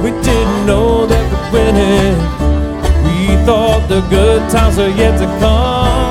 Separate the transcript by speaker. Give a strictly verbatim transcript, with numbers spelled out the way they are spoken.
Speaker 1: We didn't know that we'd win it. We thought the good times are yet to come.